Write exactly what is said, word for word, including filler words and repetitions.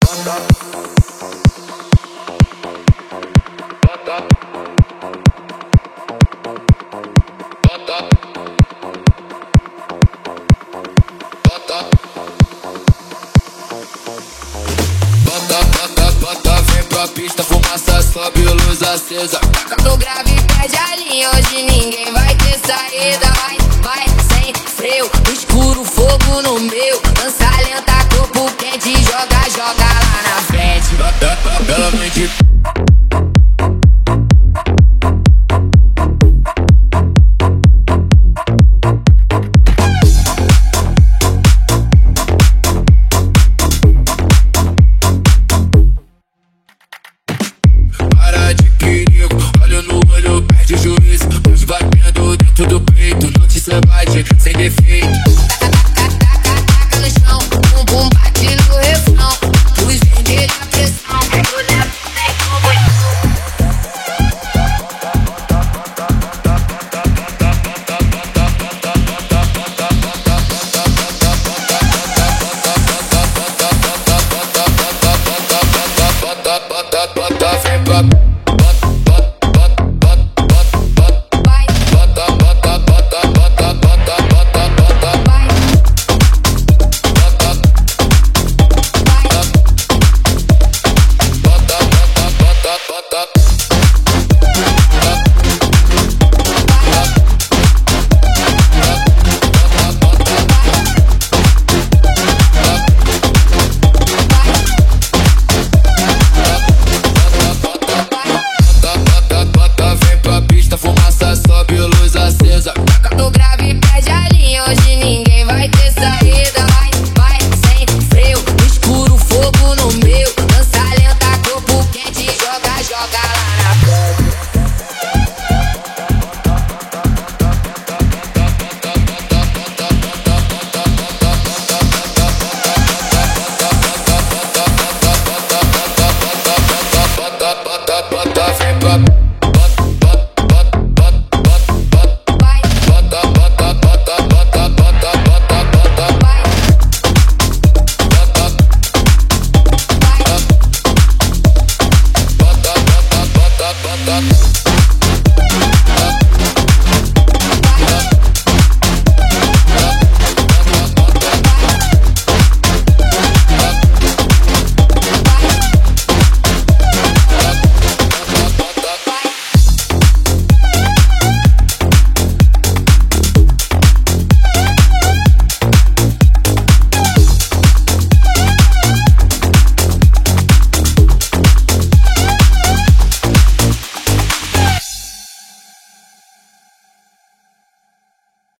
Pista, fumaça, sobe, luz acesa. Toca no grave e perde a linha. Hoje ninguém vai ter saída. Vai, vai, sem freio. Escuro, fogo no meu. Dança lenta, corpo quente. Joga, joga lá na frente. Ela vem de do peito, notícia bate sem defeito. Taca no chão, bum bum bate no refrão. Luz vermelha, pressão. Bota, bota, bota, vem pra